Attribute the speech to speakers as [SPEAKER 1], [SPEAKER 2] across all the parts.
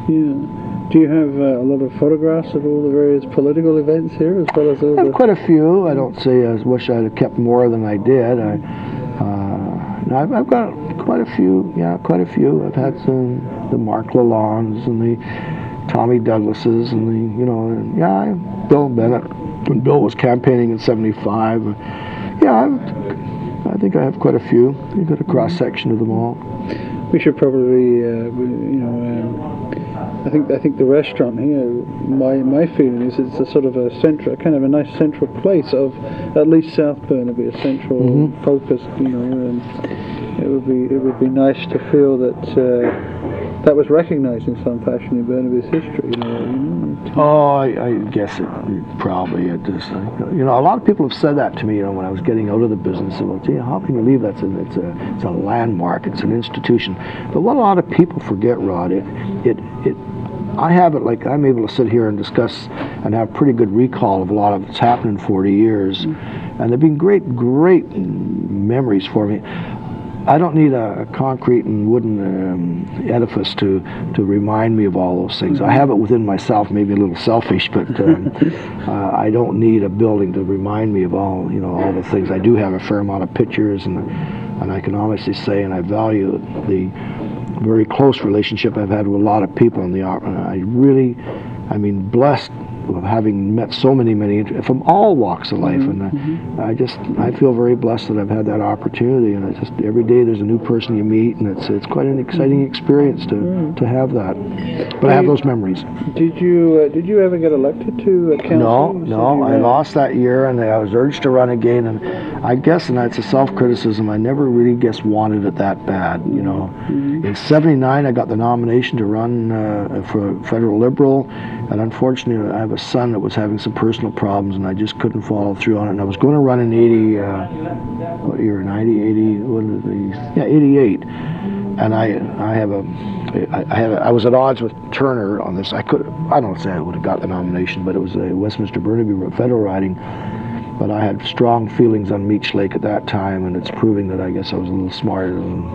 [SPEAKER 1] Yeah. Do you have a lot of photographs of all the various political events here, as well as all
[SPEAKER 2] I have quite a few. I don't say I wish I'd have kept more than I did. I've got quite a few. Yeah, quite a few. I've had the Mark Lalondes and the Tommy Douglases and Bill Bennett when Bill was campaigning in '75. I think I have quite a few. You got a cross section of them all.
[SPEAKER 1] We should probably, I think the restaurant here. My feeling is it's a sort of a kind of a nice central place of at least South Burnaby, a central focus. And it would be nice to feel that that was recognised in some fashion in Burnaby's history.
[SPEAKER 2] Oh, I guess it probably it is. A lot of people have said that to me. When I was getting out of the business, well, gee, how can you leave? It's a landmark. It's an institution. But what a lot of people forget, Rod, I have it like I'm able to sit here and discuss and have pretty good recall of a lot of what's happened in 40 years, and they've been great memories for me. I don't need a concrete and wooden edifice to remind me of all those things. I have it within myself, maybe a little selfish, but I don't need a building to remind me of all the things. I do have a fair amount of pictures, and I can honestly say, and I value the very close relationship I've had with a lot of people in the art. I'm blessed of having met so many from all walks of life, and I feel very blessed that I've had that opportunity. And every day there's a new person you meet, and it's quite an exciting experience to have that. But I have those memories.
[SPEAKER 1] Did you ever get elected to council?
[SPEAKER 2] No, I lost that year, and I was urged to run again. And I guess, and it's a self-criticism, I never really wanted it that bad. In '79 I got the nomination to run for federal Liberal, and unfortunately I have a son that was having some personal problems, and I just couldn't follow through on it. And I was going to run in 88, and I was at odds with Turner on this. I don't say I would have got the nomination, but it was a Westminster Burnaby federal riding. But I had strong feelings on Meech Lake at that time, and it's proving that I guess I was a little smarter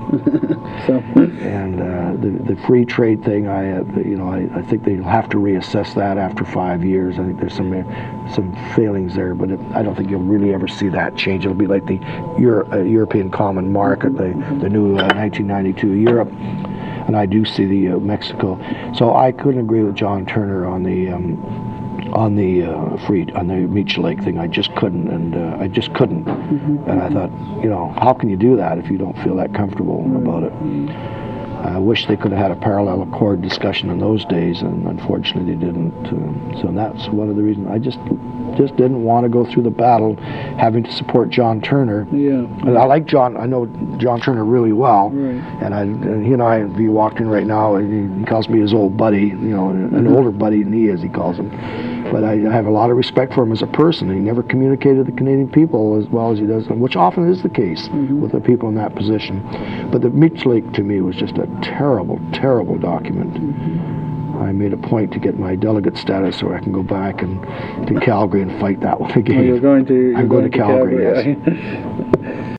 [SPEAKER 2] and the free trade thing. I think they'll have to reassess that after 5 years. I think there's some failings there, but I don't think you'll really ever see that change. It'll be like the European Common Market, the new 1992 Europe, and I do see the Mexico. So I couldn't agree with John Turner on the Meech Lake thing. I just couldn't, and I thought, how can you do that if you don't feel that comfortable about it? I wish they could have had a parallel accord discussion in those days, and unfortunately they didn't. So that's one of the reasons. I just didn't want to go through the battle having to support John Turner. Yeah. And I like John. I know John Turner really well. Right. And he and I, if he walked in right now, he calls me his old buddy, an older buddy than he is, he calls him. But I have a lot of respect for him as a person. He never communicated with the Canadian people as well as he does, which often is the case with the people in that position. But the Meech Lake, to me, was just a terrible, terrible document. I made a point to get my delegate status so I can go back to Calgary and fight that one again.
[SPEAKER 1] Oh, I'm going to
[SPEAKER 2] Calgary, yes.